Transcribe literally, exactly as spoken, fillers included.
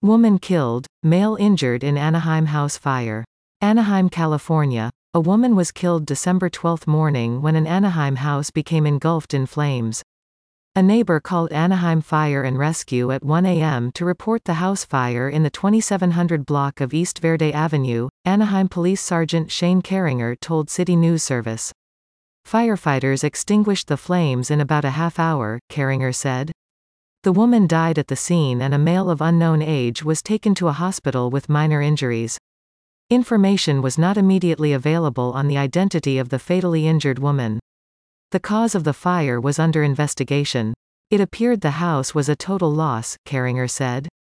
Woman killed, male injured in Anaheim house fire. Anaheim, California. A woman was killed December twelfth morning when an Anaheim house became engulfed in flames. A neighbor called Anaheim Fire and Rescue at one A M to report the house fire in the twenty-seven hundred block of East Verde Avenue, Anaheim Police Sergeant Shane Carringer told City News Service. Firefighters extinguished the flames in about a half hour, Carringer said. The woman died at the scene and a male of unknown age was taken to a hospital with minor injuries. Information was not immediately available on the identity of the fatally injured woman. The cause of the fire was under investigation. It appeared the house was a total loss, Carringer said.